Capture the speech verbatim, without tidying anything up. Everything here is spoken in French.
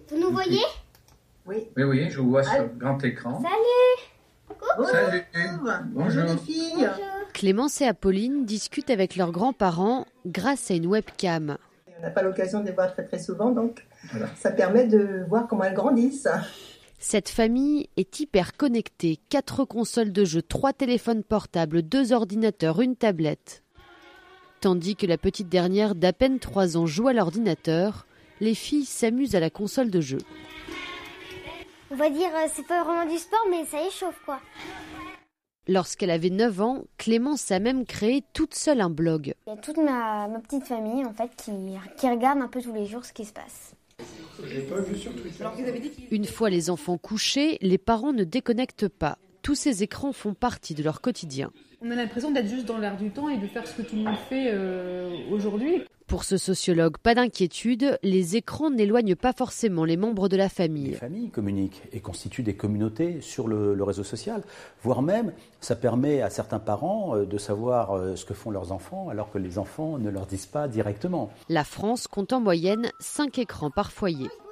Vous nous voyez ? Oui. Oui, oui, je vous vois sur Allô. grand écran. Salut. Coucou. Salut. Bonjour Bonjour. les filles. Bonjour. Clémence et Apolline discutent avec leurs grands-parents grâce à une webcam. On n'a pas l'occasion de les voir très très souvent, donc Voilà. ça permet de voir comment elles grandissent. Cette famille est hyper connectée. Quatre consoles de jeux, trois téléphones portables, deux ordinateurs, une tablette. Tandis que la petite dernière d'à peine trois ans joue à l'ordinateur, les filles s'amusent à la console de jeu. On va dire, euh, c'est pas vraiment du sport, mais ça échauffe quoi. Lorsqu'elle avait neuf ans, Clémence a même créé toute seule un blog. Il y a toute ma, ma petite famille en fait qui, qui regarde un peu tous les jours ce qui se passe. Une fois les enfants couchés, les parents ne déconnectent pas. Tous ces écrans font partie de leur quotidien. On a l'impression d'être juste dans l'air du temps et de faire ce que tout le monde fait euh, aujourd'hui. Pour ce sociologue, pas d'inquiétude, les écrans n'éloignent pas forcément les membres de la Les famille. familles communiquent et constituent des communautés sur le, le réseau social, voire même ça permet à certains parents euh, de savoir euh, ce que font leurs enfants alors que les enfants ne leur disent pas directement. La France compte en moyenne cinq écrans par foyer.